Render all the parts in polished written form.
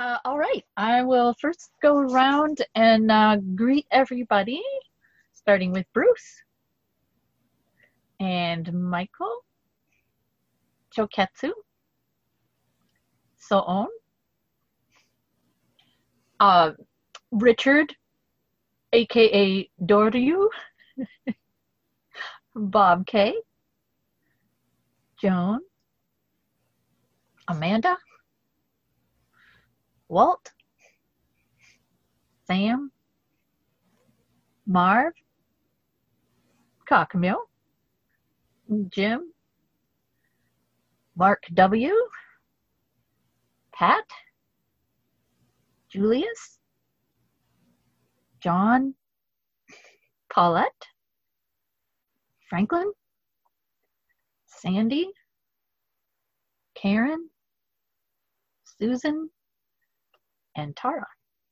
All right, I will first go around and greet everybody, starting with Bruce and Michael, Choketsu, Soon, Richard, aka Doryu, Bob K, Joan, Amanda, Walt, Sam, Marv, Cockmill, Jim, Mark W, Pat, Julius, John, Paulette, Franklin, Sandy, Karen, Susan, and Tara.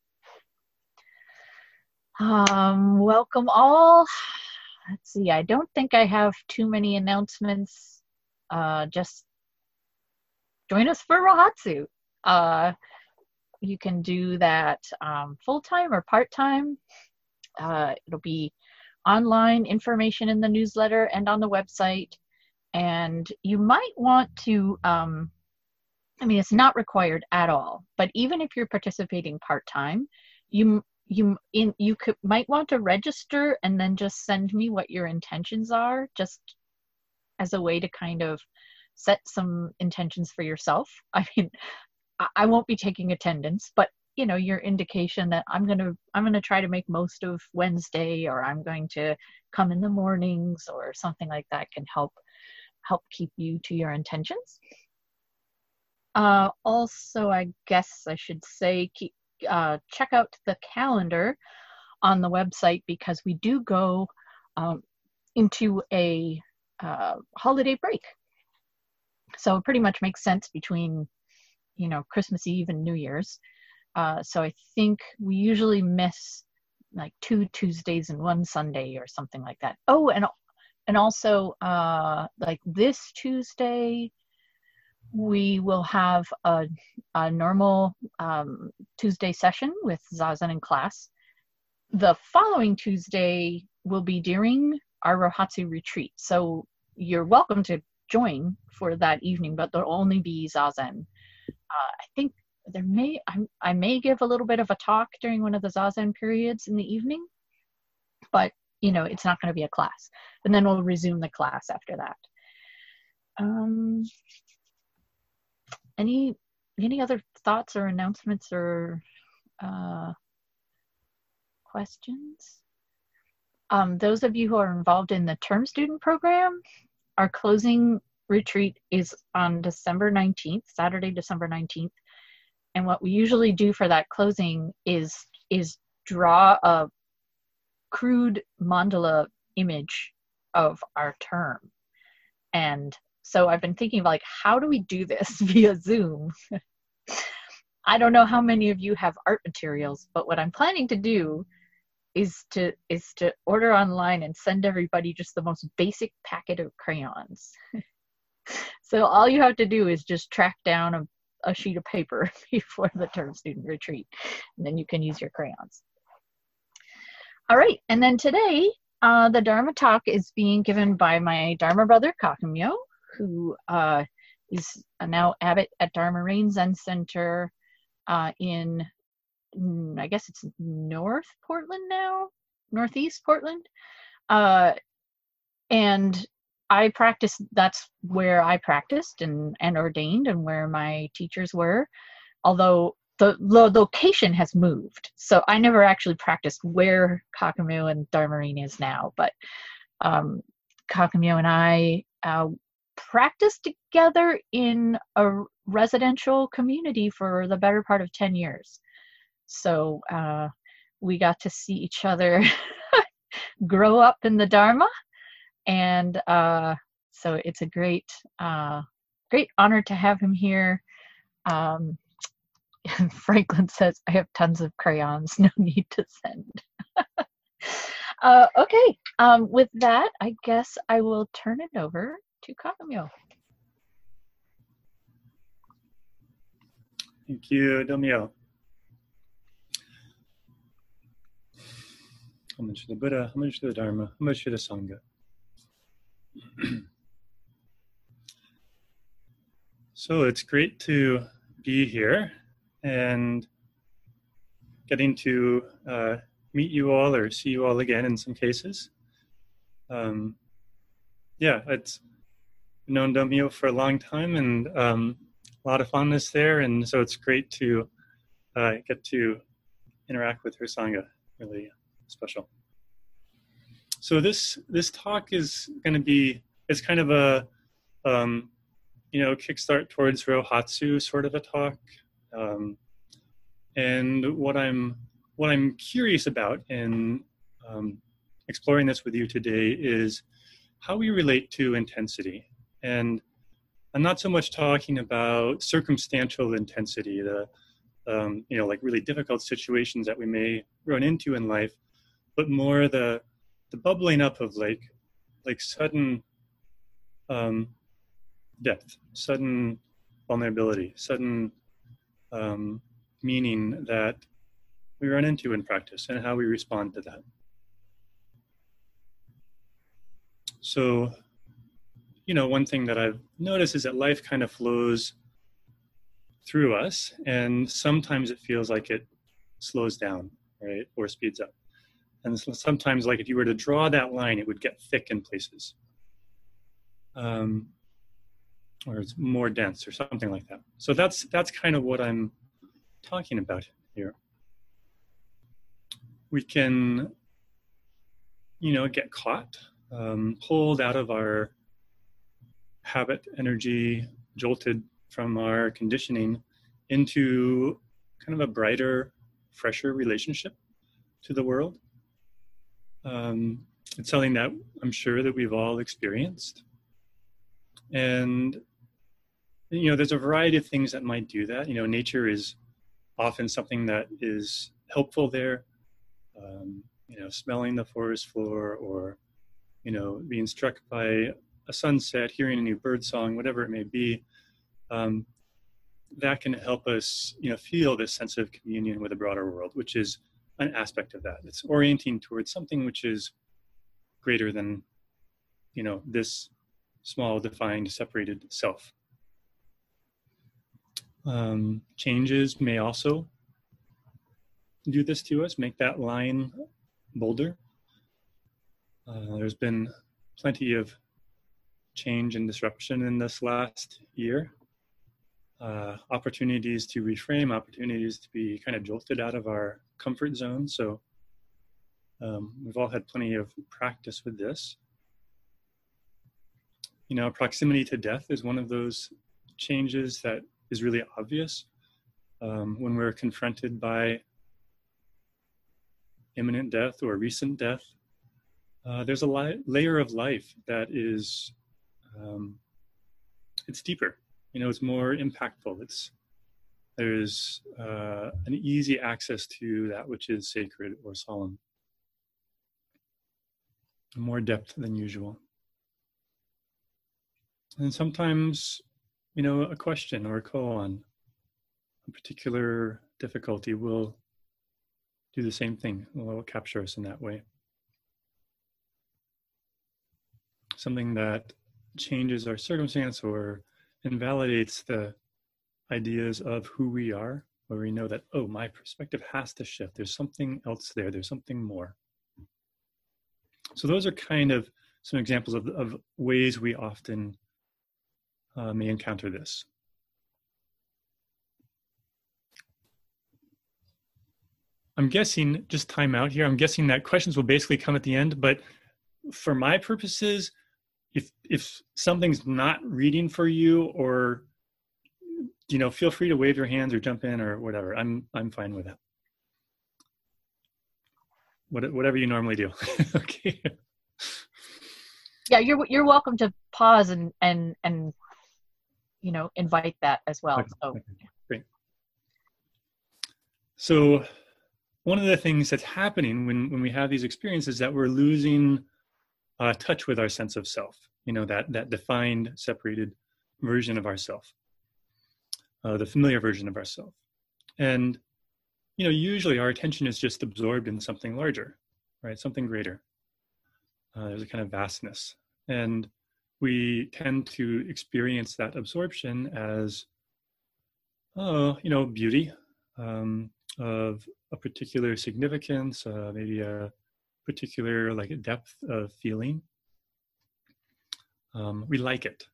Welcome all. Let's see, I don't think I have too many announcements. Just join us for Rohatsu. You can do that full-time or part-time. It'll be online information in the newsletter and on the website. And you might want to, it's not required at all, but even if you're participating part-time, you might want to register and then just send me what your intentions are, just as a way to kind of set some intentions for yourself. I mean, I won't be taking attendance, but your indication that I'm gonna try to make most of Wednesday, or I'm going to come in the mornings, or something like that can help keep you to your intentions. Also, I guess I should say, check out the calendar on the website, because we do go into a holiday break. So it pretty much makes sense between, Christmas Eve and New Year's. So I think we usually miss like 2 Tuesdays and 1 Sunday or something like that. Oh, and also like this Tuesday, we will have a normal Tuesday session with Zazen in class. The following Tuesday will be during our Rohatsu retreat. So you're welcome to join for that evening, but there'll only be Zazen. I think I may give a little bit of a talk during one of the Zazen periods in the evening, but it's not going to be a class. And then we'll resume the class after that. Any other thoughts or announcements or questions? Those of you who are involved in the term student program, our closing retreat is on December 19th, Saturday, December 19th. And what we usually do for that closing is draw a crude mandala image of our term. And so I've been thinking, like, how do we do this via Zoom? I don't know how many of you have art materials, but what I'm planning to do is to order online and send everybody just the most basic packet of crayons. So all you have to do is just track down a sheet of paper before the term student retreat, and then you can use your crayons. All right, and then today, the Dharma talk is being given by my Dharma brother, Kakumyo, who is now abbot at Dharma Rain Zen Center in, I guess it's North Portland now, Northeast Portland. And I practiced, that's where I practiced and ordained, and where my teachers were, although the location has moved. So I never actually practiced where Kakumyo and Dharma Rain is now, but Kakumyo and I practiced together in a residential community for the better part of 10 years. So we got to see each other grow up in the Dharma. And so it's a great honor to have him here. Franklin says, I have tons of crayons, no need to send. Okay, with that, I guess I will turn it over to Kakumyo. Thank you, Domyo. Homage to the Buddha, homage to the Dharma, homage to the Sangha. So it's great to be here and getting to meet you all or see you all again in some cases. It's known Domio for a long time and a lot of fondness there, and so it's great to get to interact with her Sangha. Really special. So this talk is going to be, it's kind of a kickstart towards Rohatsu sort of a talk, and what I'm curious about in exploring this with you today is how we relate to intensity. And I'm not so much talking about circumstantial intensity, like really difficult situations that we may run into in life, but more the bubbling up of like sudden depth, sudden vulnerability, sudden meaning that we run into in practice and how we respond to that. So, one thing that I've noticed is that life kind of flows through us, and sometimes it feels like it slows down, right, or speeds up. And sometimes, like if you were to draw that line, it would get thick in places, or it's more dense or something like that. So that's kind of what I'm talking about here. We can, get caught, pulled out of our habit energy, jolted from our conditioning into kind of a brighter, fresher relationship to the world. It's something that I'm sure that we've all experienced. And, there's a variety of things that might do that. Nature is often something that is helpful there. Smelling the forest floor, or, being struck by a sunset, hearing a new bird song, whatever it may be, that can help us, feel this sense of communion with the broader world, which is an aspect of that. It's orienting towards something which is greater than, this small, defined, separated self. Changes may also do this to us, make that line bolder. There's been plenty of change and disruption in this last year. Opportunities to reframe, opportunities to be kind of jolted out of our comfort zone. So we've all had plenty of practice with this. Proximity to death is one of those changes that is really obvious when we're confronted by imminent death or recent death. There's a layer of life that is, it's deeper. It's more impactful. There's an easy access to that which is sacred or solemn. More depth than usual. And sometimes, a question or a koan, a particular difficulty will do the same thing. Will capture us in that way. Something that changes our circumstance or invalidates the ideas of who we are, where we know that, oh, my perspective has to shift. There's something else there. There's something more. So those are kind of some examples of ways we often may encounter this. I'm guessing, just time out here, I'm guessing that questions will basically come at the end, but for my purposes, if something's not reading for you, or feel free to wave your hands or jump in or whatever. I'm fine with that. Whatever you normally do. Okay. Yeah, you're welcome to pause and invite that as well. Okay. So okay. Great. So one of the things that's happening when we have these experiences is that we're losing touch with our sense of self, that defined, separated version of ourself, the familiar version of ourself. And, usually our attention is just absorbed in something larger, right? Something greater. There's a kind of vastness. And we tend to experience that absorption as, beauty of a particular significance, maybe a particular like depth of feeling. We like it.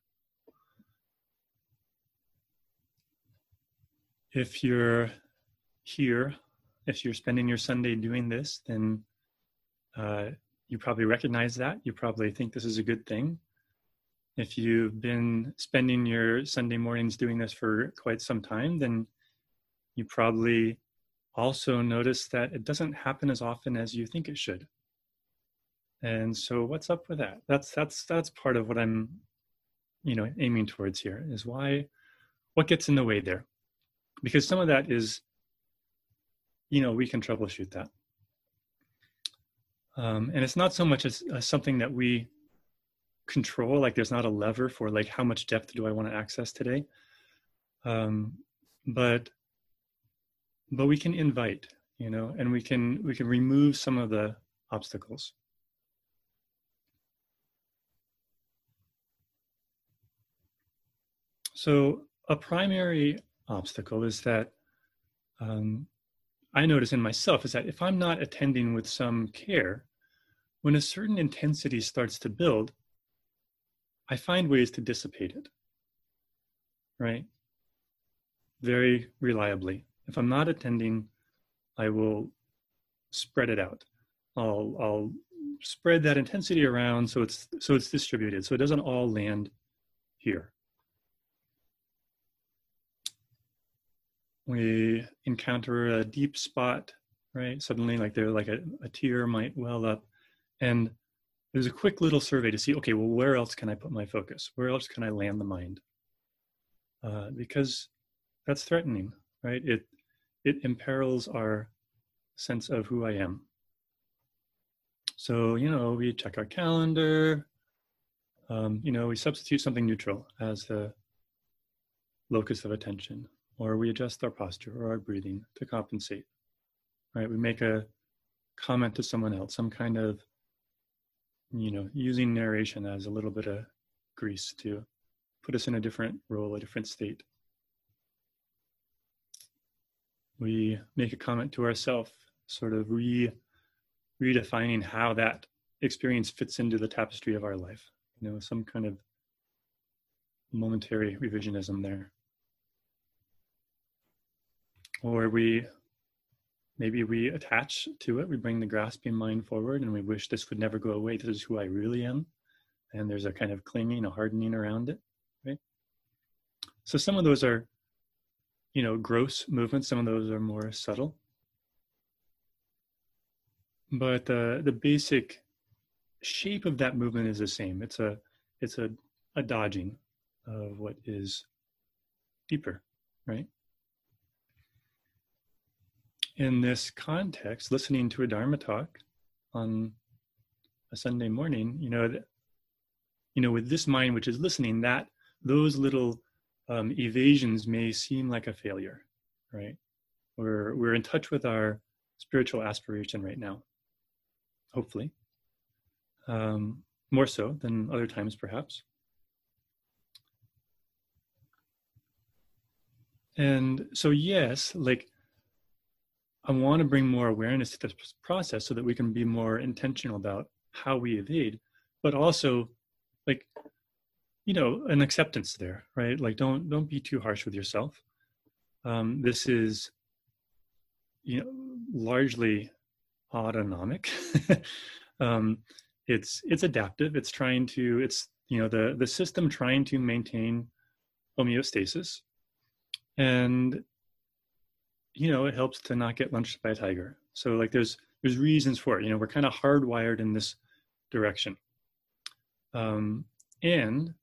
If you're here, if you're spending your Sunday doing this, then you probably recognize that. You probably think this is a good thing. If you've been spending your Sunday mornings doing this for quite some time, then you probably also notice that it doesn't happen as often as you think it should. And so what's up with that? That's part of what I'm, aiming towards here, is what gets in the way there? Because some of that is, we can troubleshoot that. And it's not so much as something that we control, like there's not a lever for like how much depth do I want to access today. But we can invite, and we can remove some of the obstacles. So a primary obstacle is that I notice in myself is that if I'm not attending with some care, when a certain intensity starts to build, I find ways to dissipate it, right? Very reliably. If I'm not attending, I will spread it out. I'll spread that intensity around so it's distributed, so it doesn't all land here. We encounter a deep spot, right? Suddenly, like a tear might well up, and there's a quick little survey to see, okay, well, where else can I put my focus? Where else can I land the mind? Because that's threatening, right? It imperils our sense of who I am. So, we check our calendar, we substitute something neutral as the locus of attention, or we adjust our posture or our breathing to compensate, right? We make a comment to someone else, some kind of, using narration as a little bit of grease to put us in a different role, a different state. We make a comment to ourselves, sort of redefining how that experience fits into the tapestry of our life. Some kind of momentary revisionism there. Or maybe we attach to it, we bring the grasping mind forward and we wish this would never go away. This is who I really am. And there's a kind of clinging, a hardening around it, right? So some of those are, gross movements. Some of those are more subtle. But the basic shape of that movement is the same. It's a dodging of what is deeper, right? In this context, listening to a Dharma talk on a Sunday morning, with this mind which is listening, that those little evasions may seem like a failure, right? We're in touch with our spiritual aspiration right now, hopefully, more so than other times, perhaps. And so, yes, I want to bring more awareness to this process so that we can be more intentional about how we evade, but also an acceptance there, right? Don't be too harsh with yourself. This is, largely autonomic. It's adaptive. It's the system trying to maintain homeostasis, and it helps to not get lunched by a tiger. So there's reasons for it. We're kind of hardwired in this direction. And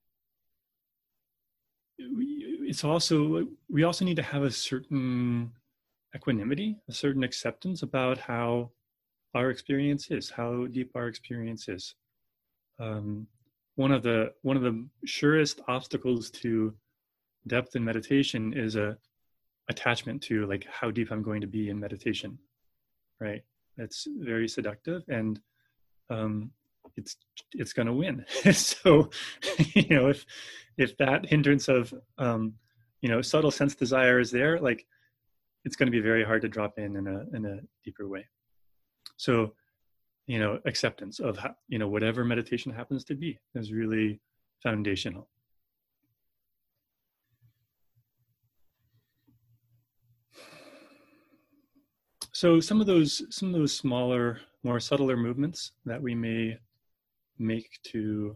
we also need to have a certain equanimity, a certain acceptance about how our experience is, how deep our experience is. One of the surest obstacles to depth in meditation is a attachment to how deep I'm going to be in meditation, right? It's very seductive, and it's going to win. So, if that hindrance of subtle sense desire is there, like it's going to be very hard to drop in a deeper way. So, acceptance of how, whatever meditation happens to be is really foundational. So some of those smaller, more subtler movements that we may make to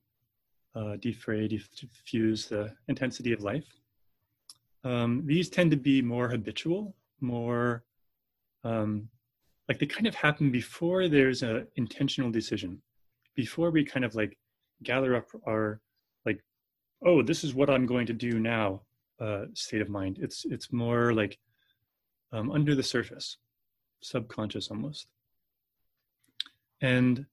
diffuse the intensity of life, these tend to be more habitual, more like they kind of happen before there's an intentional decision, before we kind of like gather up our like, oh, this is what I'm going to do now state of mind. It's more like under the surface, subconscious almost. And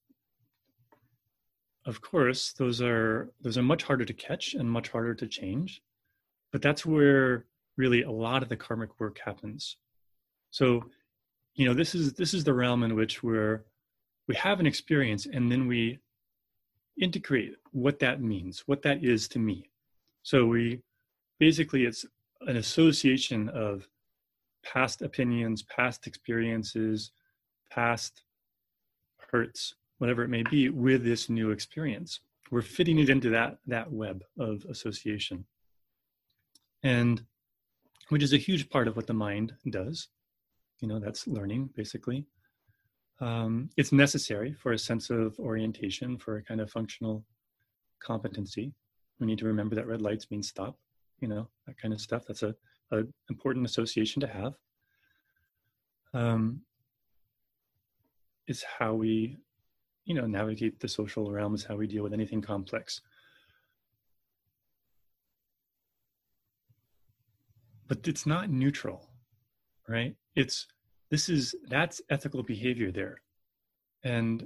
of course, those are much harder to catch and much harder to change, but that's where really a lot of the karmic work happens. So, this is the realm in which we have an experience, and then we integrate what that means, what that is to me. So it's an association of past opinions, past experiences, past hurts, whatever it may be, with this new experience. We're fitting it into that web of association, and which is a huge part of what the mind does. That's learning, basically. It's necessary for a sense of orientation, for a kind of functional competency. We need to remember that red lights mean stop, that kind of stuff. That's a important association to have. It's how we, navigate the social realm, is how we deal with anything complex. But it's not neutral, right? That's ethical behavior there. And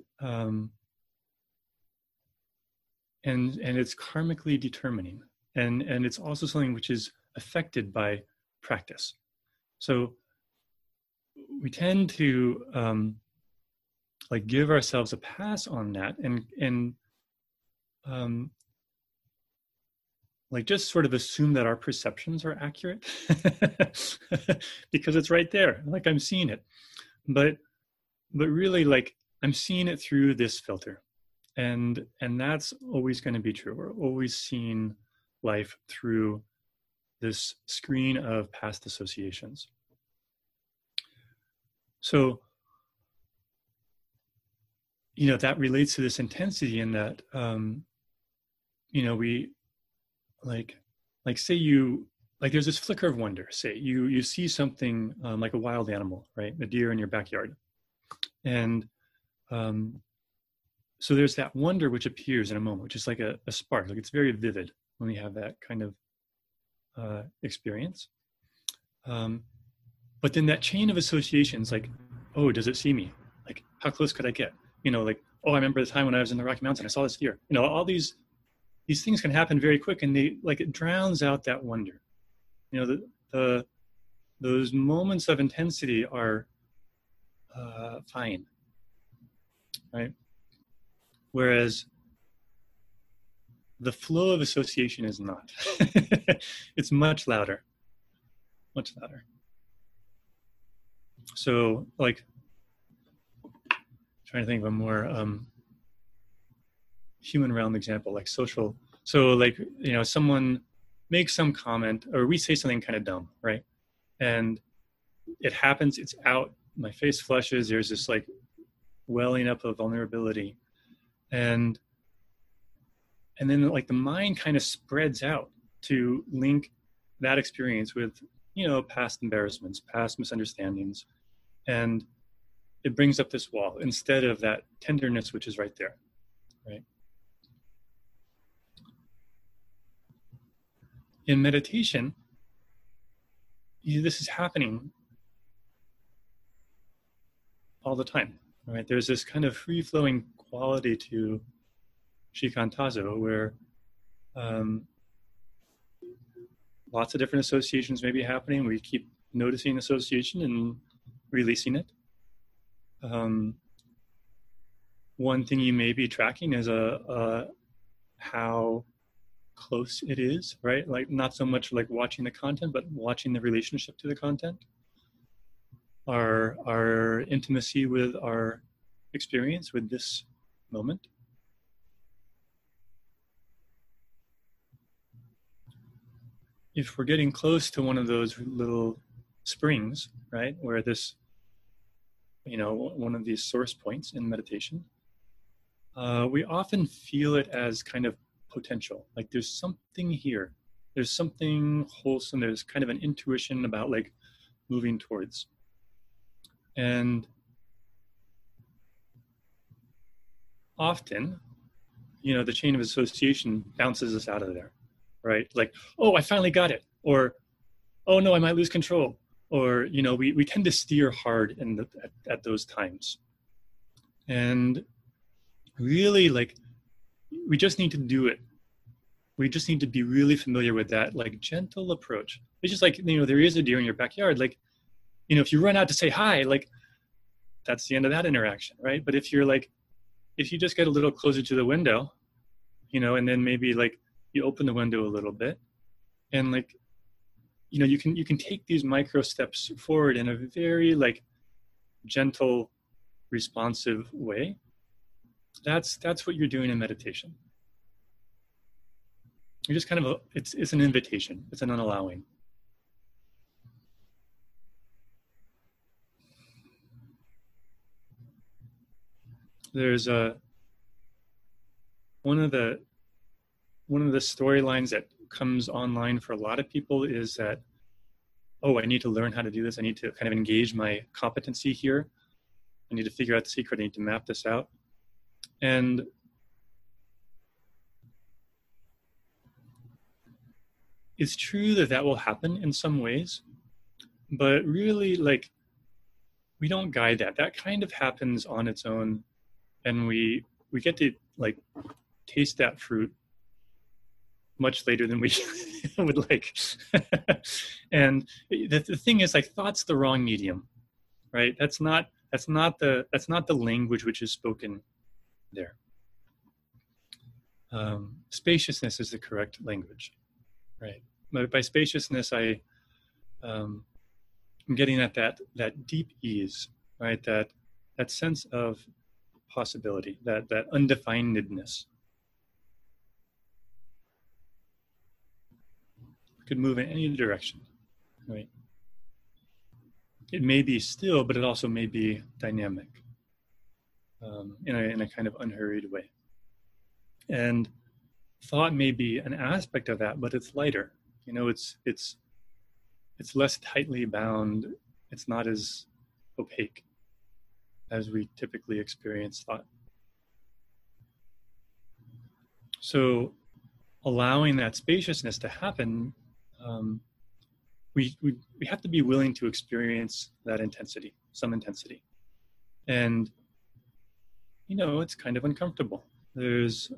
it's karmically determining. And it's also something which is affected by practice. So we tend to give ourselves a pass on that and just sort of assume that our perceptions are accurate because it's right there, like I'm seeing it, but really, like, I'm seeing it through this filter, and that's always going to be true. We're always seeing life through this screen of past associations. So that relates to this intensity in that we say there's this flicker of wonder. Say you see something like a wild animal, right? A deer in your backyard. And so there's that wonder which appears in a moment, which is like a spark. Like, it's very vivid when we have that kind of experience. But then that chain of associations, like, oh, does it see me? Like, how close could I get? Oh, I remember the time when I was in the Rocky Mountains and I saw this deer. All these things can happen very quick, and it drowns out that wonder. Those moments of intensity are fine, right? Whereas the flow of association is not. It's much louder, much louder. So, trying to think of a more human realm example, like social. So someone makes some comment, or we say something kind of dumb, right? And it happens, it's out, my face flushes, there's this welling up of vulnerability. And then the mind kind of spreads out to link that experience with, past embarrassments, past misunderstandings. And it brings up this wall instead of that tenderness, which is right there, right? In meditation, this is happening all the time, right? There's this kind of free-flowing quality to shikantazo where lots of different associations may be happening. We keep noticing association and releasing it. One thing you may be tracking is how close it is, right? Like not so much like watching the content, but watching the relationship to the content. Our intimacy with our experience with this moment. If we're getting close to one of those little springs, right, where this, one of these source points in meditation, we often feel it as kind of potential. Like there's something here. There's something wholesome. There's kind of an intuition about like moving towards. And often, the chain of association bounces us out of there, right? Like, oh, I finally got it. Or, oh no, I might lose control. Or, we tend to steer hard at those times. And really, like, we just need to do it. We just need to be really familiar with that, like, gentle approach. It's just like, there is a deer in your backyard. Like, if you run out to say hi, like, that's the end of that interaction, right? But if you just get a little closer to the window, and then maybe like you open the window a little bit, and like, you can take these micro steps forward in a very like gentle, responsive way. That's what you're doing in meditation. You're just kind of it's an invitation. It's an unallowing. There's one of the storylines that comes online for a lot of people is that, oh, I need to learn how to do this. I need to kind of engage my competency here. I need to figure out the secret. I need to map this out. And it's true that will happen in some ways, but really, like, we don't guide that. That kind of happens on its own, and we get to like taste that fruit much later than we would like. And the thing is, like, thought's the wrong medium, right? That's not the language which is spoken there. Spaciousness is the correct language, right? But by spaciousness, I'm getting at that deep ease, right? That sense of possibility, that undefinedness. Could move in any direction, right? It may be still, but it also may be dynamic in a kind of unhurried way. And thought may be an aspect of that, but it's lighter. It's less tightly bound. It's not as opaque as we typically experience thought. So allowing that spaciousness to happen, we have to be willing to experience that intensity, some intensity. And, it's kind of uncomfortable. There's,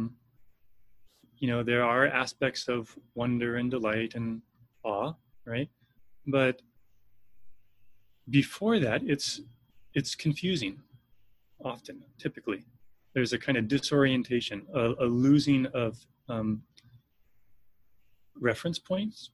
there are aspects of wonder and delight and awe, right? But before that, it's confusing, often, typically. There's a kind of disorientation, a losing of reference points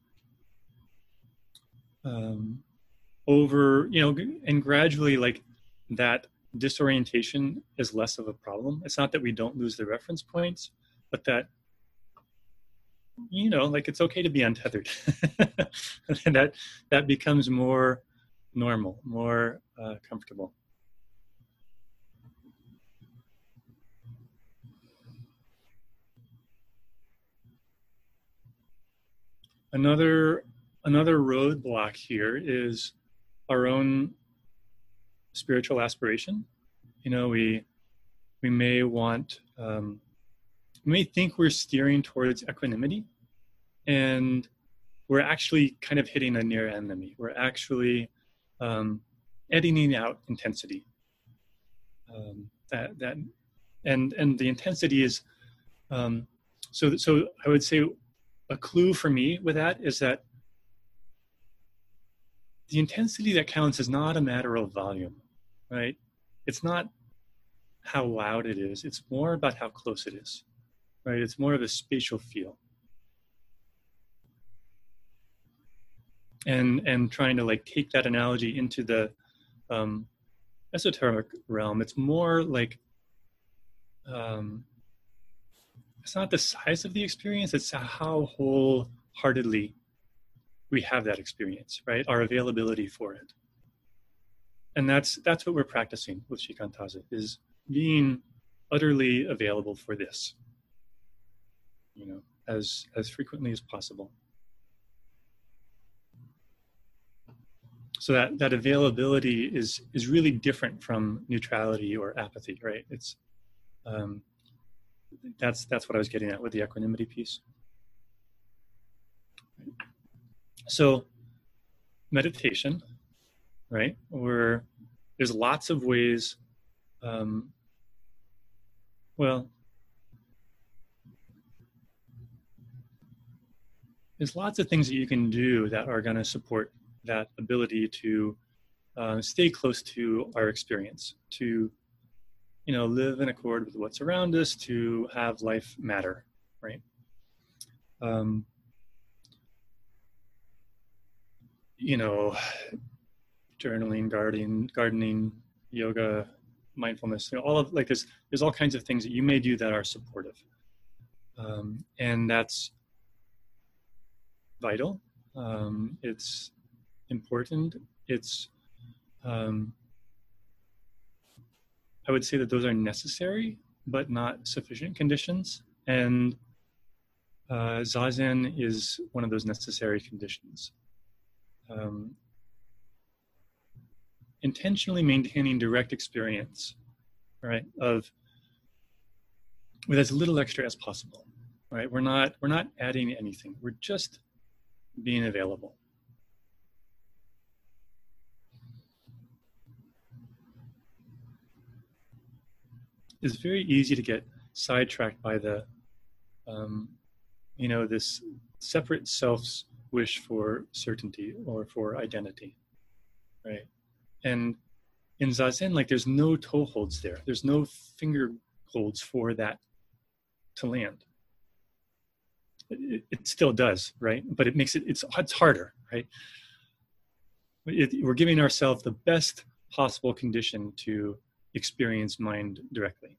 over, and gradually, like, that disorientation is less of a problem. It's not that we don't lose the reference points, but that, like, it's okay to be untethered. And that becomes more normal, more comfortable. Another roadblock here is our own spiritual aspiration. We may want, we may think we're steering towards equanimity, and we're actually kind of hitting a near enemy. We're actually editing out intensity. And the intensity is, so I would say a clue for me with that is that the intensity that counts is not a matter of volume, right? it's not how loud it is, it's more about how close it is, right? It's more of a spatial feel. And trying to like take that analogy into the esoteric realm, it's more like it's not the size of the experience, it's how wholeheartedly we have that experience, right? Our availability for it. And that's what we're practicing with Shikantaza, is being utterly available for this, you know, as frequently as possible. So that availability is really different from neutrality or apathy, right? It's that's what I was getting at with the equanimity piece. So meditation, right? Where there's lots of ways. Well, there's lots of things that you can do that are going to support that ability to stay close to our experience, to, you know, live in accord with what's around us, to have life matter, right? You know, journaling, gardening, yoga, mindfulness, you know, all of like there's all kinds of things that you may do that are supportive, and that's vital. It's important. It's I would say that those are necessary but not sufficient conditions, and Zazen is one of those necessary conditions. Intentionally maintaining direct experience, right, of with as little extra as possible, right? We're not adding anything. We're just being available. It's very easy to get sidetracked by the, you know, this separate self's wish for certainty or for identity, right? And in Zazen, like there's no toe holds there. There's no finger holds for that to land. It still does, right? But it makes it's harder, right? We're giving ourselves the best possible condition to experience mind directly.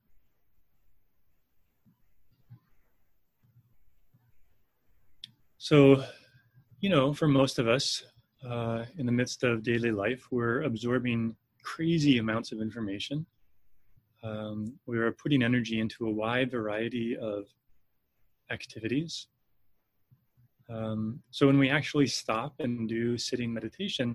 So, you know, for most of us, in the midst of daily life, we're absorbing crazy amounts of information. We are putting energy into a wide variety of activities. So when we actually stop and do sitting meditation,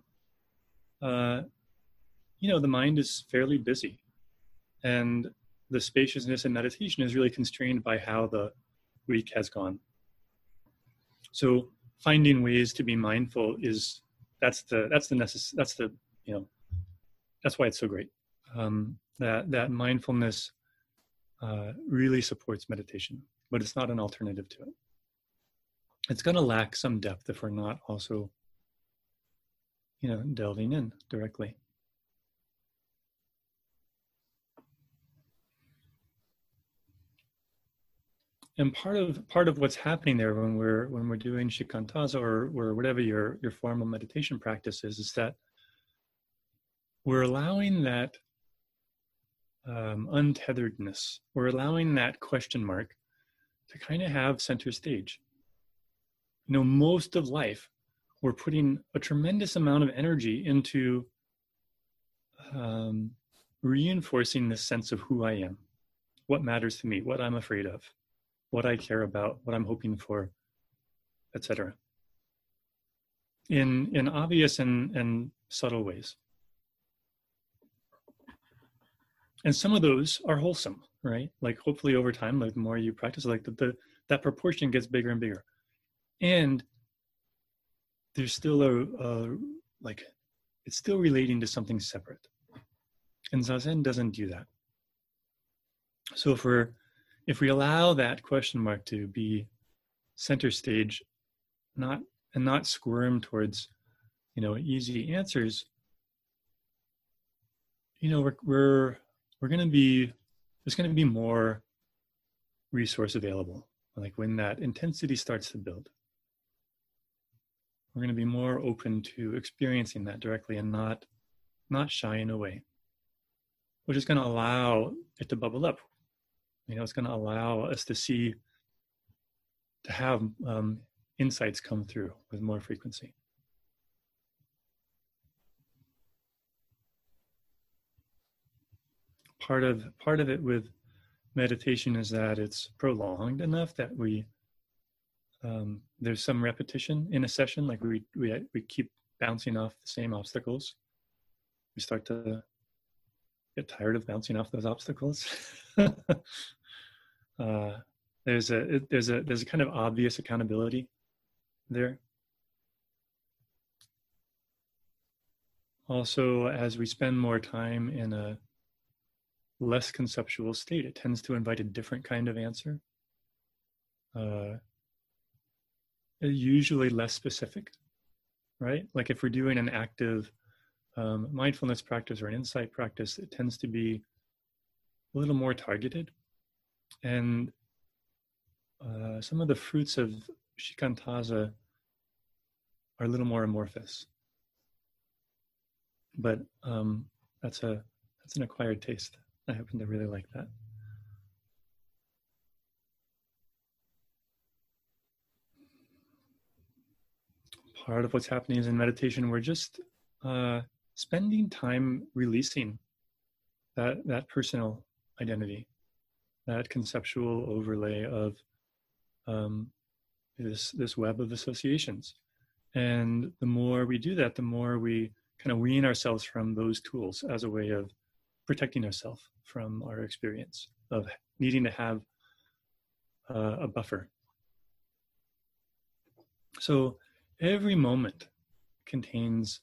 you know, the mind is fairly busy, and the spaciousness in meditation is really constrained by how the week has gone. So finding ways to be mindful is that's you know, that's why it's so great. That mindfulness really supports meditation, but it's not an alternative to it. It's going to lack some depth if we're not also, you know, delving in directly. And part of what's happening there when we're doing Shikantaza or whatever your formal meditation practice is that we're allowing that untetheredness, we're allowing that question mark to kind of have center stage. You know, most of life, we're putting a tremendous amount of energy into reinforcing this sense of who I am, what matters to me, what I'm afraid of, what I care about, what I'm hoping for, etc. In obvious and subtle ways. And some of those are wholesome, right? Like hopefully over time, like the more you practice, like that proportion gets bigger and bigger. And there's still like, it's still relating to something separate. And Zazen doesn't do that. So if we allow that question mark to be center stage, not squirm towards, you know, easy answers, we're going to be, there's going to be more resource available. Like when that intensity starts to build, we're going to be more open to experiencing that directly and not shying away, which is going to allow it to bubble up. It's going to allow us to have insights come through with more frequency. Part of it with meditation is that it's prolonged enough that there's some repetition in a session. Like we keep bouncing off the same obstacles. We start to get tired of bouncing off those obstacles. There's a kind of obvious accountability there. Also, as we spend more time in a less conceptual state, it tends to invite a different kind of answer. Usually less specific, right? Like if we're doing an active mindfulness practice or an insight practice, it tends to be a little more targeted. And some of the fruits of shikantaza are a little more amorphous. But that's an acquired taste. I happen to really like that. Part of what's happening is in meditation, we're just spending time releasing that personal identity, that conceptual overlay of this web of associations. And the more we do that, the more we kind of wean ourselves from those tools as a way of protecting ourselves from our experience of needing to have a buffer. So every moment contains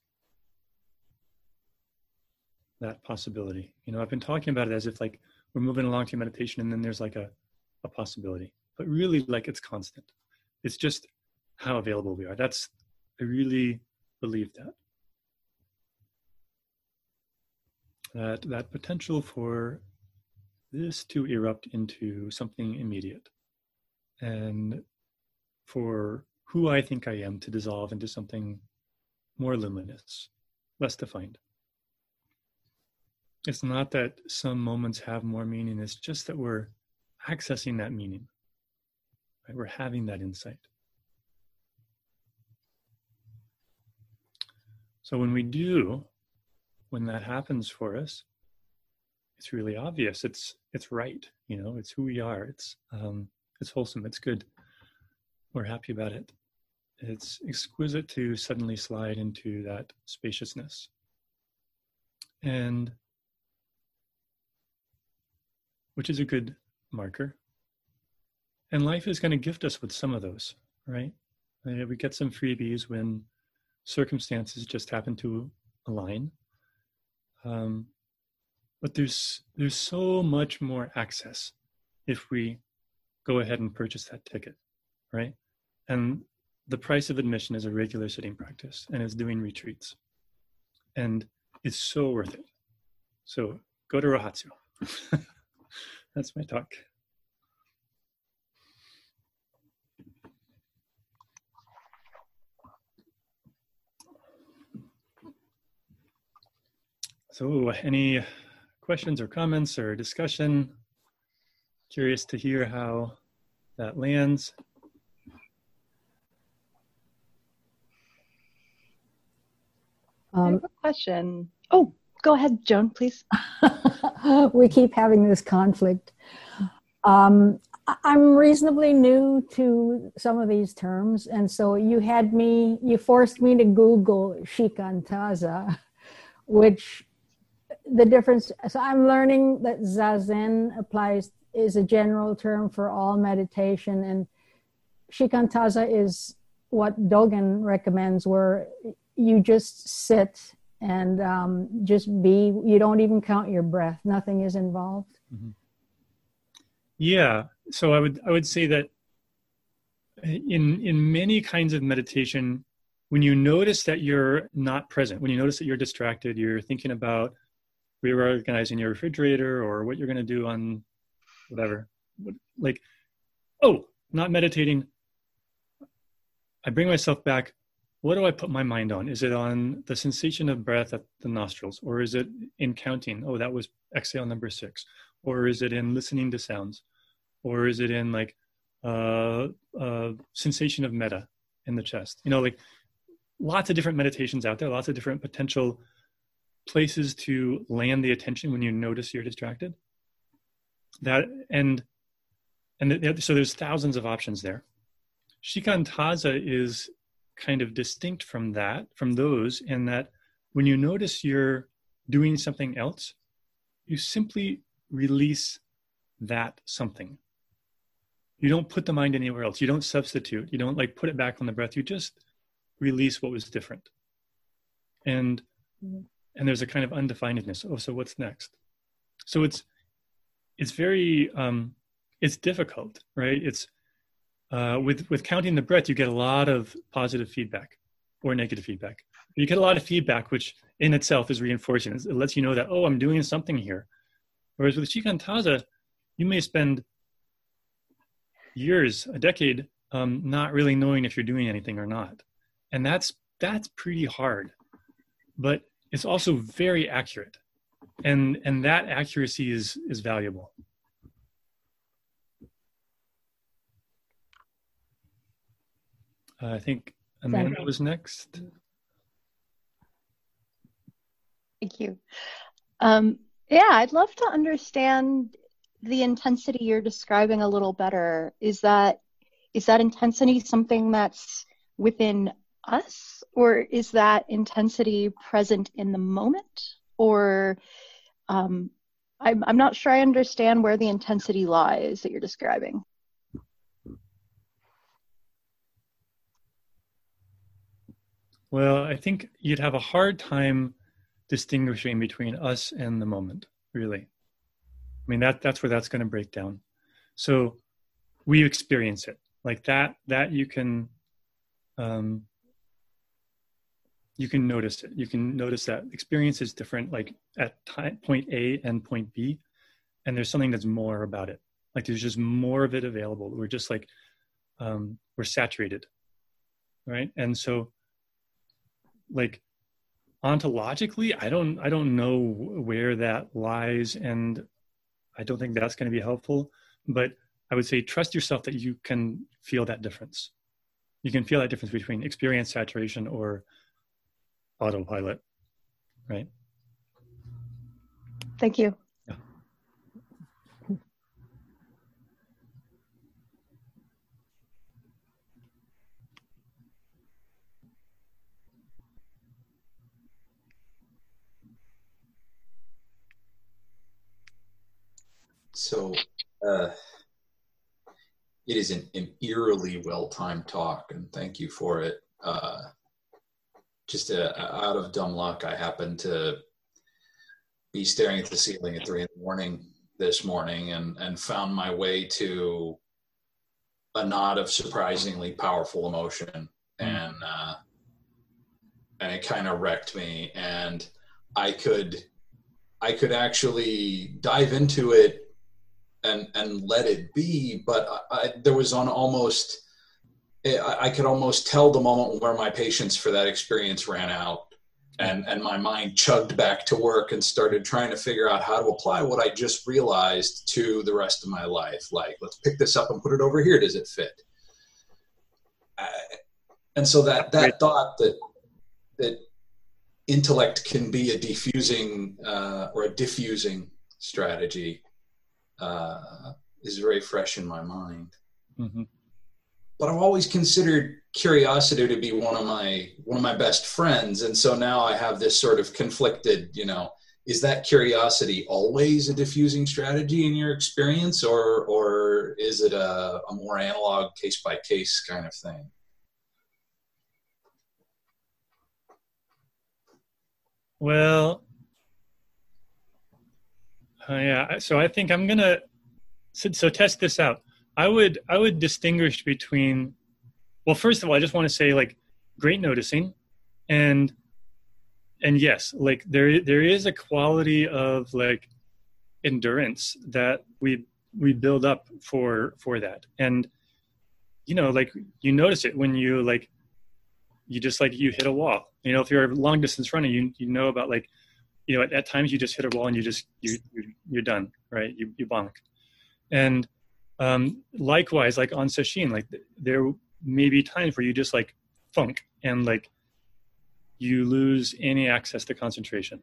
that possibility. I've been talking about it as if like we're moving along to meditation and then there's like a possibility, but really like it's constant. It's just how available we are. I really believe that potential for this to erupt into something immediate and for who I think I am to dissolve into something more luminous, less defined. It's not that some moments have more meaning, it's just that we're accessing that meaning, right? We're having that insight. So when that happens for us, it's really obvious. It's right. It's who we are. It's wholesome. It's good. We're happy about it. It's exquisite to suddenly slide into that spaciousness. And which is a good marker. And life is going to gift us with some of those, right? We get some freebies when circumstances just happen to align. But there's so much more access if we go ahead and purchase that ticket, right? And the price of admission is a regular sitting practice, and it's doing retreats. And it's so worth it. So go to Rohatsu. That's my talk. So any questions or comments or discussion? Curious to hear how that lands. I have a question. Oh, go ahead, Joan, please. We keep having this conflict. I'm reasonably new to some of these terms, and so you forced me to Google shikantaza, which the difference, so I'm learning that zazen is a general term for all meditation, and shikantaza is what Dogen recommends, where you just sit and just be. You don't even count your breath. Nothing is involved. Mm-hmm. Yeah. So I would say that in many kinds of meditation, when you notice that you're not present, when you notice that you're distracted, you're thinking about reorganizing your refrigerator or what you're going to do on whatever. Like, oh, not meditating. I bring myself back. What do I put my mind on? Is it on the sensation of breath at the nostrils? Or is it in counting? Oh, that was exhale number 6. Or is it in listening to sounds? Or is it in like sensation of metta in the chest? You know, like lots of different meditations out there, lots of different potential places to land the attention when you notice you're distracted. So there's thousands of options there. Shikantaza is kind of distinct from those, in that when you notice you're doing something else, you simply release that something. You don't put the mind anywhere else. You don't substitute. You don't like put it back on the breath. You just release what was different. And there's a kind of undefinedness. Oh, so what's next? So it's very, it's difficult, right? It's, with counting the breath, you get a lot of positive feedback or negative feedback. You get a lot of feedback, which in itself is reinforcing. It lets you know that, oh, I'm doing something here. Whereas with Shikantaza, you may spend years, a decade, not really knowing if you're doing anything or not. And that's pretty hard, but it's also very accurate. And that accuracy is valuable. I think Amanda was next. Thank you. Yeah, I'd love to understand the intensity you're describing a little better. Is that intensity something that's within us, or is that intensity present in the moment? Or I'm not sure I understand where the intensity lies that you're describing. Well, I think you'd have a hard time distinguishing between us and the moment, really. I mean, that's where that's going to break down. So we experience it like that you can notice it. You can notice that experience is different, like at point A and point B, and there's something that's more about it. Like there's just more of it available. We're just like, we're saturated, right? And so, like ontologically, I don't know where that lies, and I don't think that's going to be helpful. But I would say trust yourself that you can feel that difference. You can feel that difference between experience saturation or autopilot, right? Thank you. Yeah. So it is an eerily well-timed talk, and thank you for it. Just out of dumb luck, I happened to be staring at the ceiling at 3 a.m. this morning and found my way to a knot of surprisingly powerful emotion. And it kind of wrecked me. And I could actually dive into it and let it be, but there was I could almost tell the moment where my patience for that experience ran out, and my mind chugged back to work and started trying to figure out how to apply what I just realized to the rest of my life. Like, let's pick this up and put it over here. Does it fit? And so that thought that intellect can be a diffusing or a diffusing strategy is very fresh in my mind. Mm-hmm. But I've always considered curiosity to be one of my best friends, and so now I have this sort of conflicted, is that curiosity always a diffusing strategy in your experience, or is it a more analog case by case kind of thing? Well, yeah. So I think I'm gonna test this out. I would distinguish between, well, first of all, I just want to say, like, great noticing, and yes, like there is a quality of like endurance that we build up for that. And like you notice it when you like you just like you hit a wall. If you're a long distance runner, you know about like at times you just hit a wall and you're done, right? You bonk. And likewise, like on sesshin, like there may be times where you just like funk and like you lose any access to concentration.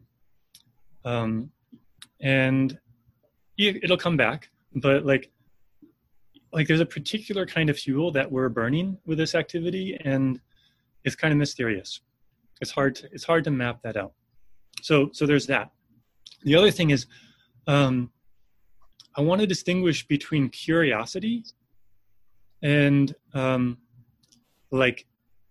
And it'll come back, but like there's a particular kind of fuel that we're burning with this activity, and it's kind of mysterious. It's hard to map that out. So there's that. The other thing is, I want to distinguish between curiosity and like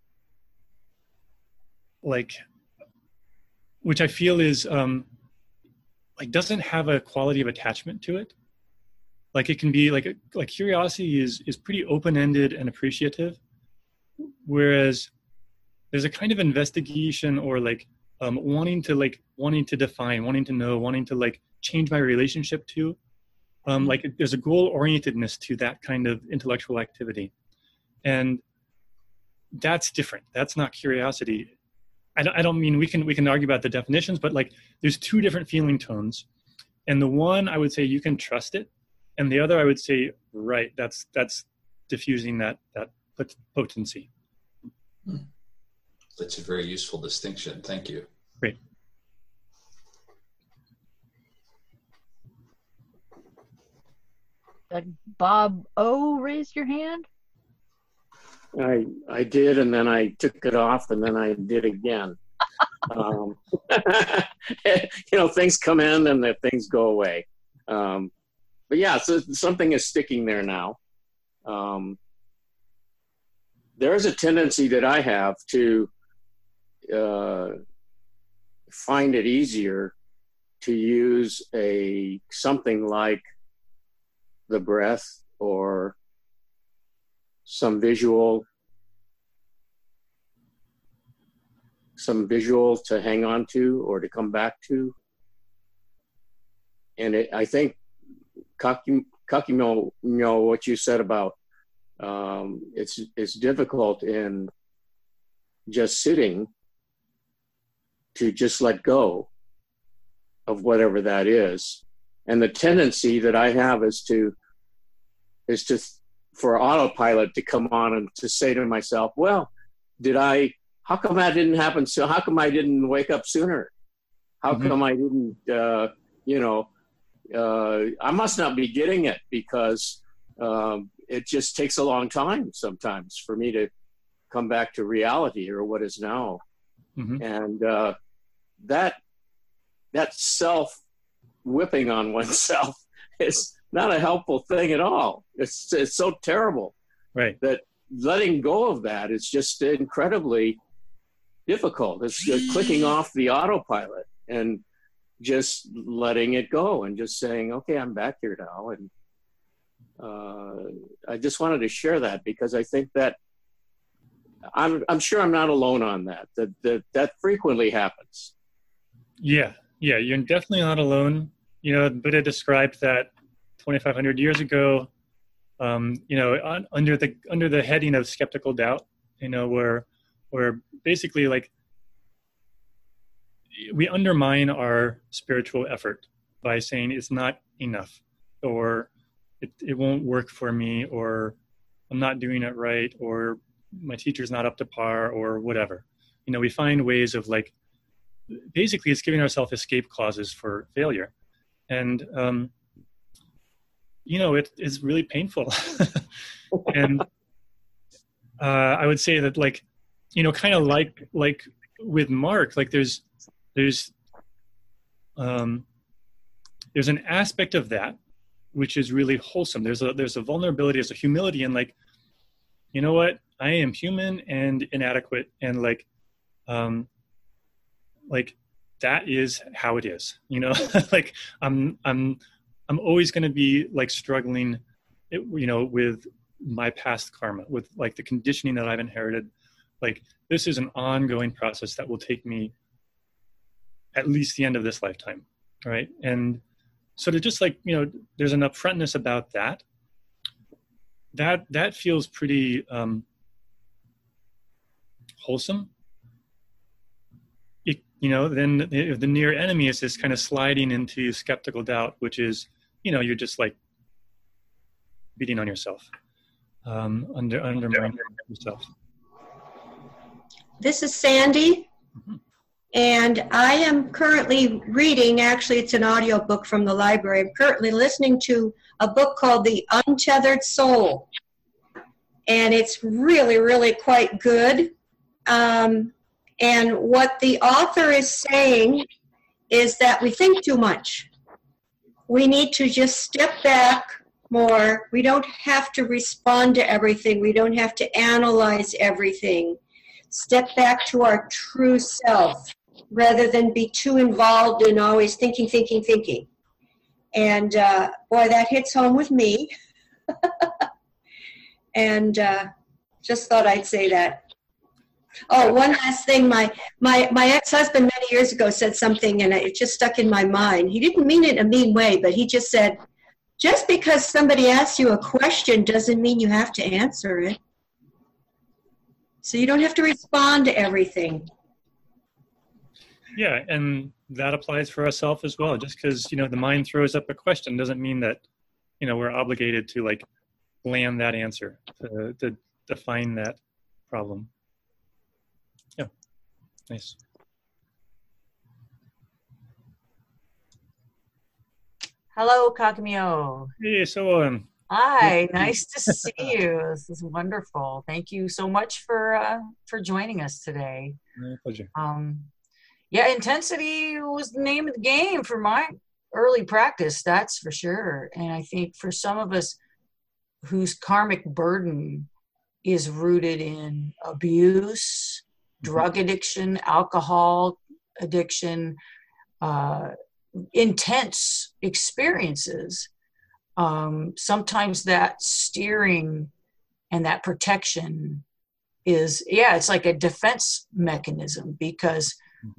which I feel is like doesn't have a quality of attachment to it. Like it can be like curiosity is pretty open-ended and appreciative, whereas there's a kind of investigation or like wanting to define, wanting to know, wanting to like change my relationship to. Like there's a goal-orientedness to that kind of intellectual activity, and that's different. That's not curiosity. I don't mean we can argue about the definitions, but like there's two different feeling tones, and the one I would say you can trust it, and the other I would say right. That's diffusing that potency. That's a very useful distinction. Thank you. Great. Bob O raised your hand. I did, and then I took it off, and then I did again. Things come in and then things go away. But yeah, so something is sticking there now. There is a tendency that I have to find it easier to use something like the breath or some visual to hang on to or to come back to. And I think, Kakimo, what you said about it's difficult in just sitting to just let go of whatever that is. And the tendency that I have is to for autopilot to come on and to say to myself, well, how come that didn't happen? So how come I didn't wake up sooner? How come I didn't, I must not be getting it because it just takes a long time sometimes for me to come back to reality or what is now. And that self-whipping on oneself is not a helpful thing at all. It's so terrible. Right. That letting go of that is just incredibly difficult. It's clicking off the autopilot and just letting it go and just saying, okay, I'm back here now. And I just wanted to share that because I think that I'm sure I'm not alone on that. That frequently happens. Yeah, you're definitely not alone. Buddha described that 2,500 years ago, under the heading of skeptical doubt, where basically like we undermine our spiritual effort by saying it's not enough, or it won't work for me, or I'm not doing it right, or my teacher's not up to par, or whatever. We find ways of like, basically it's giving ourselves escape clauses for failure. And, it is really painful. And I would say that like, kind of like with Mark, like there's an aspect of that which is really wholesome. There's a vulnerability, there's a humility, and like, you know what? I am human and inadequate, and like that is how it is. Like I'm always going to be like struggling, with my past karma, with like the conditioning that I've inherited. Like this is an ongoing process that will take me at least the end of this lifetime, right? And so to just like, there's an upfrontness about that. That feels pretty wholesome. Then the near enemy is this kind of sliding into skeptical doubt, which is, you're just like beating on yourself, undermining yourself. This is Sandy, and I am currently reading, actually it's an audio book from the library, I'm currently listening to a book called The Untethered Soul, and it's really, really quite good. And what the author is saying is that we think too much. We need to just step back more. We don't have to respond to everything. We don't have to analyze everything. Step back to our true self rather than be too involved in always thinking. And boy, that hits home with me. And just thought I'd say that. Oh, one last thing. My ex-husband many years ago said something, and it just stuck in my mind. He didn't mean it in a mean way, but he just said, just because somebody asks you a question doesn't mean you have to answer it. So you don't have to respond to everything. Yeah, and that applies for ourselves as well. Just because, the mind throws up a question doesn't mean that, we're obligated to like land that answer, to define that problem. Yeah, nice. Hello, Kakamio. Hey, so hi, nice to see you. This is wonderful. Thank you so much for joining us today. My pleasure. Yeah, intensity was the name of the game for my early practice, that's for sure. And I think for some of us whose karmic burden is rooted in abuse, drug addiction, alcohol addiction, intense experiences, sometimes that steering and that protection is, it's like a defense mechanism, because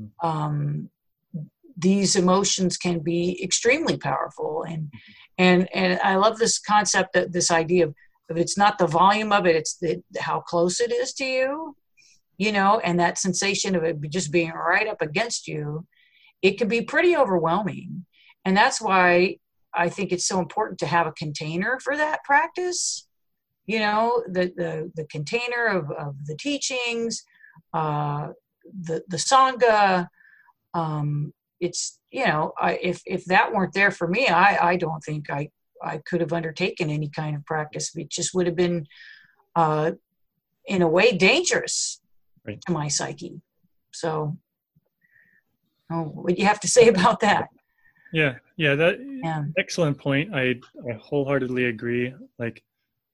these emotions can be extremely powerful. And I love this concept, that this idea of it's not the volume of it, it's how close it is to you, and that sensation of it just being right up against you. It can be pretty overwhelming. And that's why I think it's so important to have a container for that practice, the container of the teachings, the Sangha. It's, if that weren't there for me, I don't think I could have undertaken any kind of practice. It just would have been, in a way, dangerous to my psyche. So, what do you have to say about that? Yeah, excellent point. I wholeheartedly agree. Like,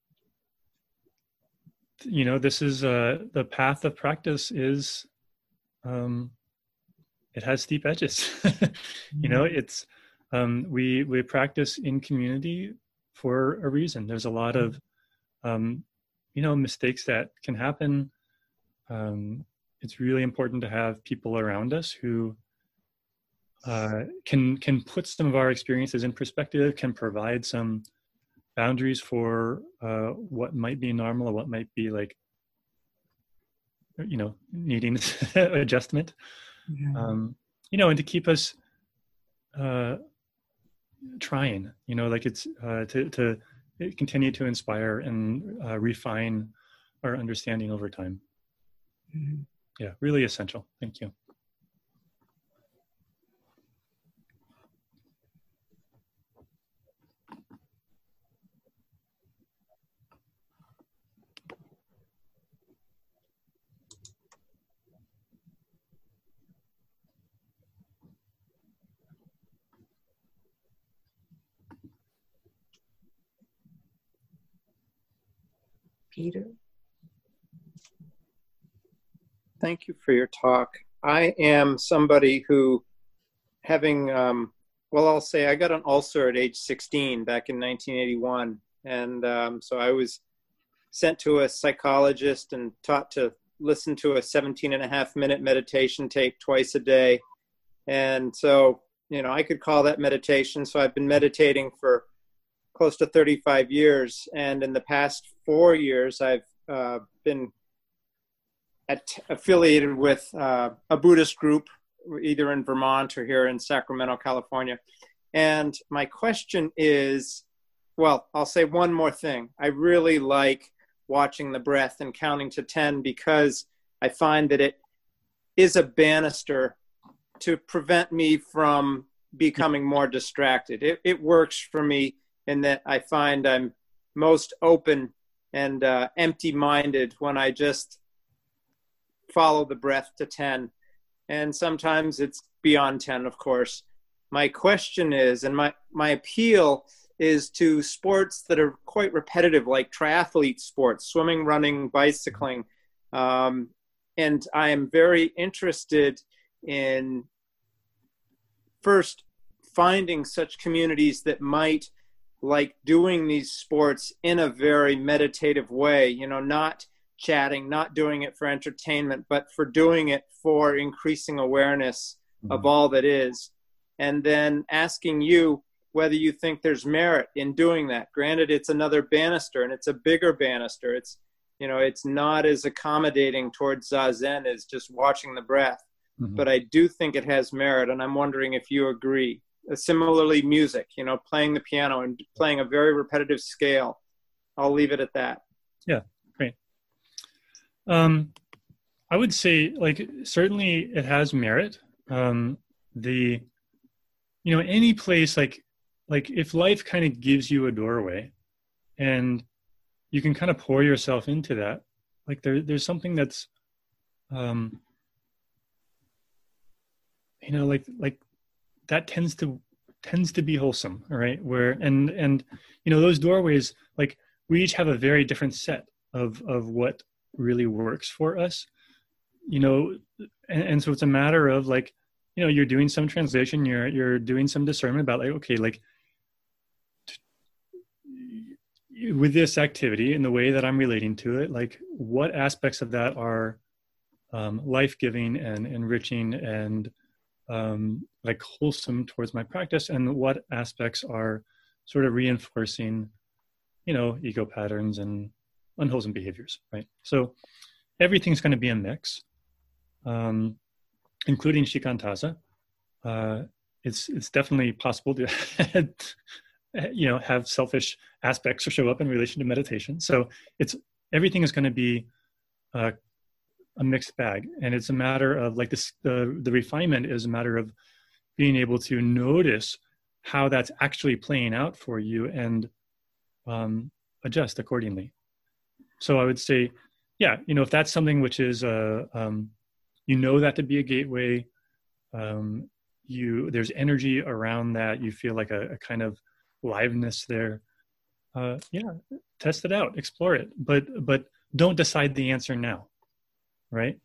this is the path of practice is, it has steep edges. It's we practice in community for a reason. There's a lot of mistakes that can happen. It's really important to have people around us who can put some of our experiences in perspective, can provide some boundaries for what might be normal or what might be like, needing adjustment. And to keep us trying, it's to continue to inspire and refine our understanding over time. Yeah, really essential. Thank you. Peter? Thank you for your talk. I am somebody who, having, I'll say I got an ulcer at age 16 back in 1981. And so I was sent to a psychologist and taught to listen to a 17.5-minute meditation tape twice a day. And so, I could call that meditation. So I've been meditating for close to 35 years. And in the past 4 years, I've been affiliated with a Buddhist group, either in Vermont or here in Sacramento, California. And my question is, well, I'll say one more thing. I really like watching the breath and counting to 10 because I find that it is a banister to prevent me from becoming more distracted. It works for me in that I find I'm most open and empty-minded when I just follow the breath to 10. And sometimes it's beyond 10, of course. My question is, and my appeal is to sports that are quite repetitive, like triathlete sports, swimming, running, bicycling. And I am very interested in first finding such communities that might like doing these sports in a very meditative way, not chatting, not doing it for entertainment, but for doing it for increasing awareness of all that is. And then asking you whether you think there's merit in doing that. Granted, it's another banister, and it's a bigger banister. It's, it's not as accommodating towards Zazen as just watching the breath. But I do think it has merit, and I'm wondering if you agree. Similarly, music, playing the piano and playing a very repetitive scale. I'll leave it at that. Yeah, great. I would say, certainly it has merit. Any place, like if life kind of gives you a doorway and you can kind of pour yourself into that, there's something that's, that tends to be wholesome, all right? Where, and those doorways, we each have a very different set of what really works for us, and so it's a matter of you're doing some translation, you're doing some discernment about with this activity and the way that I'm relating to it, what aspects of that are life-giving and enriching and wholesome towards my practice, and what aspects are sort of reinforcing, ego patterns and unwholesome behaviors, right? So everything's going to be a mix, including shikantaza. It's definitely possible to have selfish aspects show up in relation to meditation. So everything is going to be a mixed bag, and it's a matter of the refinement is a matter of being able to notice how that's actually playing out for you and adjust accordingly. So I would say, if that's something which is that to be a gateway, there's energy around that, you feel like a kind of liveness there, test it out, explore it, but don't decide the answer now. Right?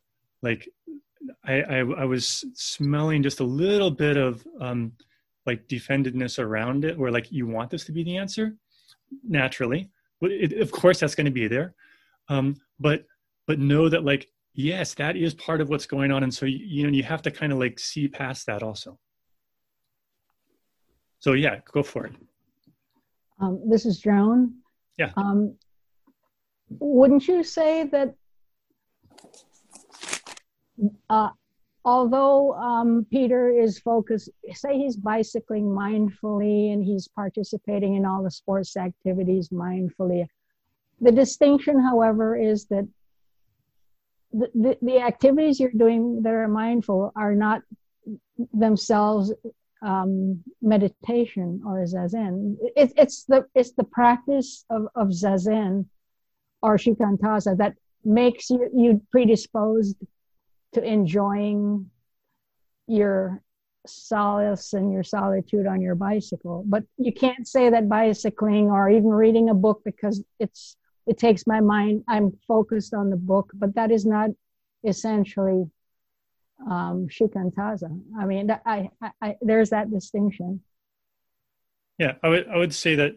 I was smelling just a little bit of defendedness around it, where you want this to be the answer naturally. Of course, that's going to be there. But know that yes, that is part of what's going on. And so, you have to kind of see past that also. So yeah, go for it. This is Joan. Yeah. Wouldn't you say that although Peter is focused, say he's bicycling mindfully and he's participating in all the sports activities mindfully, the distinction, however, is that the activities you're doing that are mindful are not themselves meditation or zazen. It's the practice of zazen or shikantaza that makes you predisposed to enjoying your solace and your solitude on your bicycle. But you can't say that bicycling or even reading a book because it takes my mind, I'm focused on the book, but that is not essentially shikantaza. I mean, I there's that distinction. Yeah, I would say that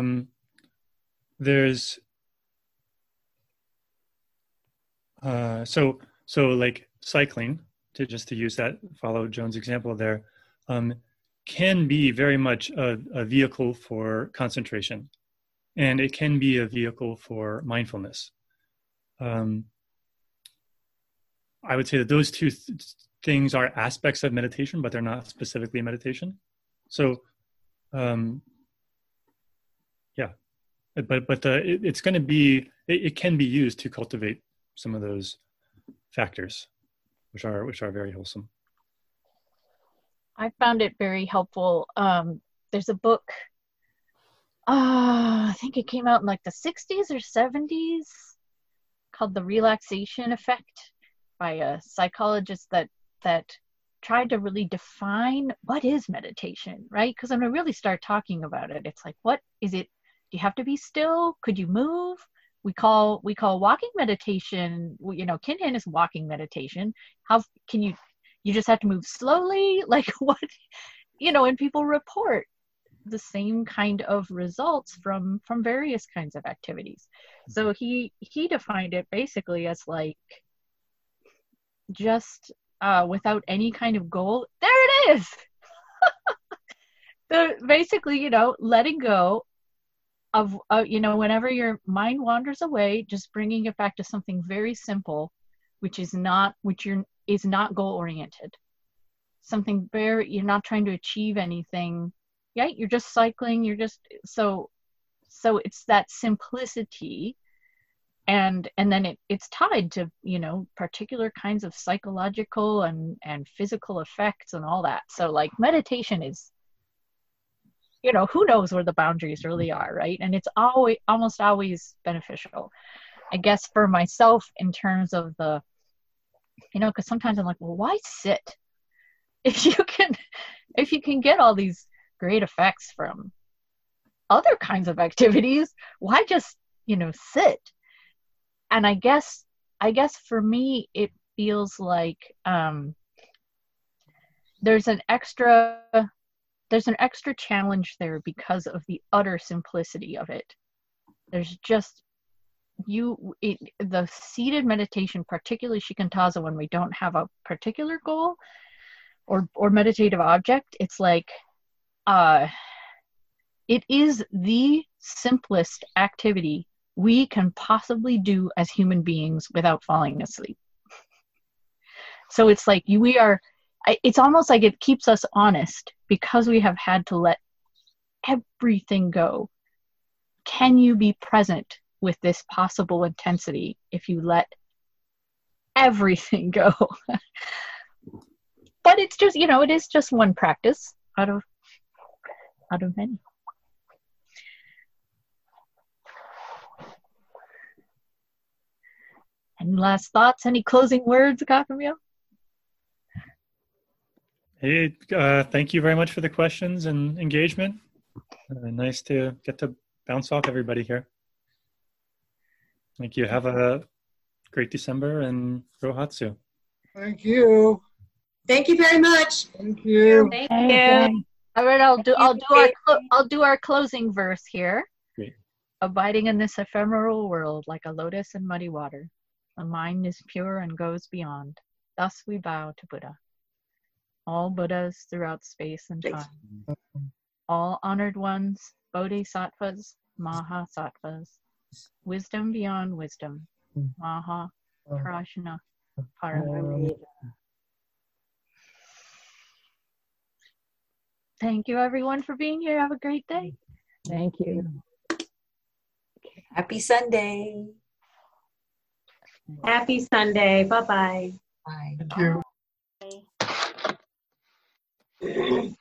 there's so cycling, to use that, follow Joan's example there, can be very much a vehicle for concentration, and it can be a vehicle for mindfulness. I would say that those two things are aspects of meditation, but they're not specifically meditation. So, yeah, but it's going to be, it can be used to cultivate some of those factors, which are very wholesome. I found it very helpful. There's a book, I think it came out in like the 60s or 70s, called The Relaxation Effect, by a psychologist that tried to really define what is meditation, right? Because when I really start talking about it, it's like, what is it? Do you have to be still? Could you move? We call walking meditation, Kinhin is walking meditation. How can you just have to move slowly? Like what, and people report the same kind of results from various kinds of activities. So he defined it basically as like just without any kind of goal. There it is. Basically, letting go of, whenever your mind wanders away, just bringing it back to something very simple, which is not goal oriented. Something very, you're not trying to achieve anything. Yeah, you're just cycling. You're just so it's that simplicity, and then it's tied to particular kinds of psychological and physical effects and all that. So like meditation is, who knows where the boundaries really are, right? And it's almost always beneficial. I guess for myself in terms of the, because sometimes I'm like, well, why sit? If you can get all these great effects from other kinds of activities, why just, sit? And I guess for me, it feels like there's an extra challenge there because of the utter simplicity of it. There's just the seated meditation, particularly shikantaza, when we don't have a particular goal or meditative object, it's like it is the simplest activity we can possibly do as human beings without falling asleep. So it's like it's almost like it keeps us honest because we have had to let everything go. Can you be present with this possible intensity if you let everything go? But it's just, it is just one practice out of many. Any last thoughts? Any closing words, Kakamio? Hey, thank you very much for the questions and engagement. Nice to get to bounce off everybody here. Thank you. Have a great December and Rohatsu. Thank you. Thank you very much. Thank you. Thank you. All right, I'll do our closing verse here. Great. Abiding in this ephemeral world like a lotus in muddy water, the mind is pure and goes beyond. Thus we bow to Buddha. All Buddhas throughout space and time. All honored ones, bodhisattvas, mahasattvas. Wisdom beyond wisdom. Maha Prajna Paramita. Thank you everyone for being here. Have a great day. Thank you. Happy Sunday. Happy Sunday. Bye-bye. Bye. Thank you. Bye.